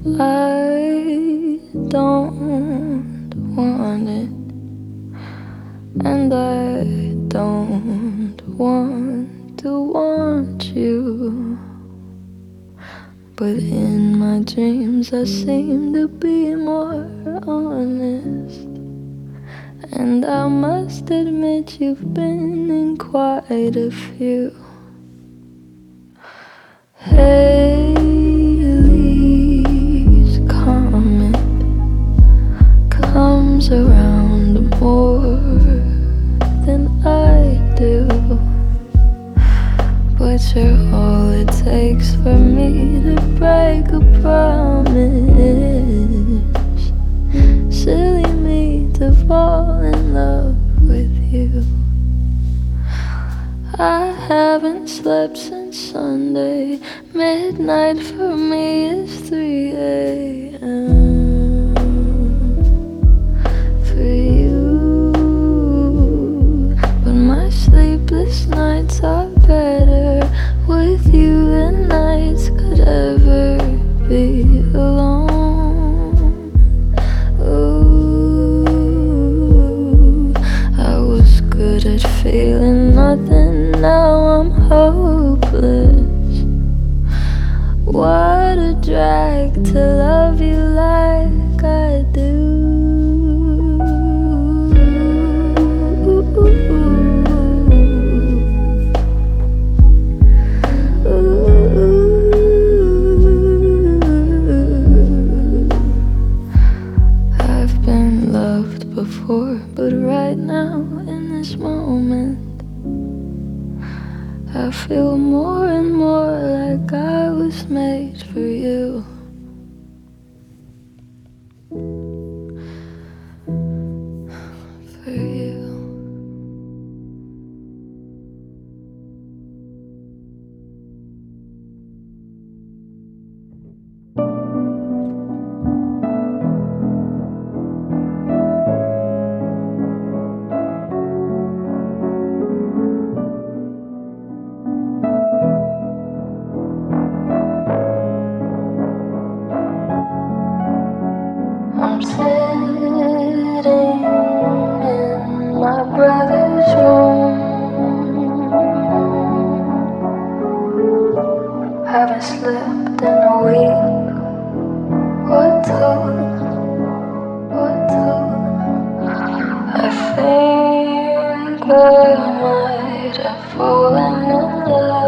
I don't want it, and I don't want to want you. But in my dreams I seem to be more honest, and I must admit you've been in quite a few. Haley's comet comes around more than I do, but you're all it takes for me to break a promise. Silly me to fall in love with you. I haven't slept since Sunday. Midnight for me is 3 a.m. for you. But my sleepless nights are better with you than nights could ever be alone. Ooh, I was good at feeling nothing, now I'm hopeless. What a drag to love you like I do. I've been loved before, but right now in this moment I feel more and more like I was made for you. For you. I'm sitting in my brother's room. Haven't slept in a week or two. I think I might have fallen in love.